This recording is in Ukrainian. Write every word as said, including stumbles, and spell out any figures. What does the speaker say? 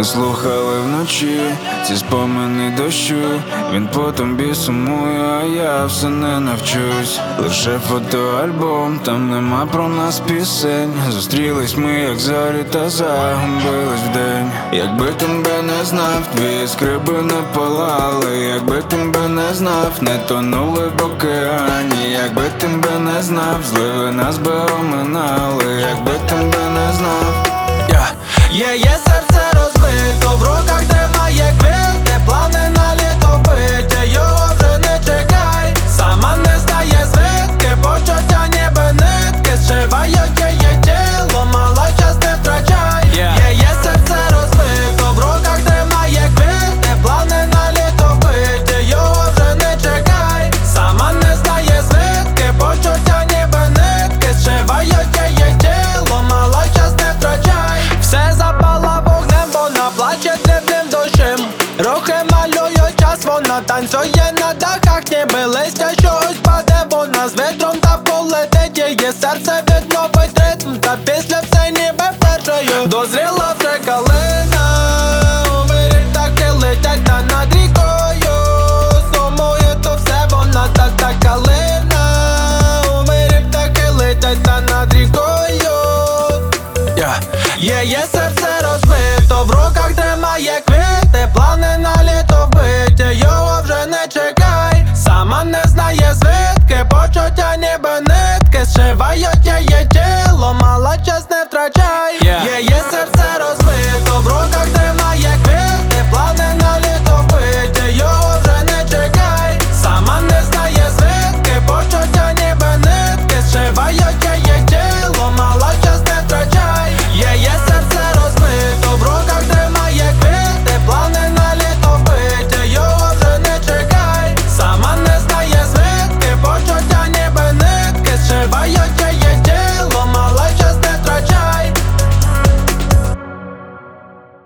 Ми слухали вночі ці спомини дощу. Він по тобі сумує, а я все не навчусь. Лише фотоальбом, там нема про нас пісень. Зустрілись ми, як зорі, та загубились вдень. Якби тебе не знав, твої скриби не палали. Якби тебе не знав, не тонули в океані. Якби тебе не знав, зливи нас би оминали. Якби тебе не знав, yeah. Є, є серце розбито, в руках тримає квіти, плани на літо биті, його вже не чекай. Сама не знає звідки, почуття ніби нитки, зшивають її тіло, мало час не втрачай. yeah. Є, є серце розбито, в руках тримає квіти, плани на літо биті, його вже не чекай. Сама не знає звідки, почуття ніби нитки, зшивають її тіло, мало час не втрачай. Все запала вогнем, вона плаче дрібним дощем. Рухи малюють час, вона танцює на дахах, ніби листя, що ось паде. Вона з вітром та полетить, її серце відновить.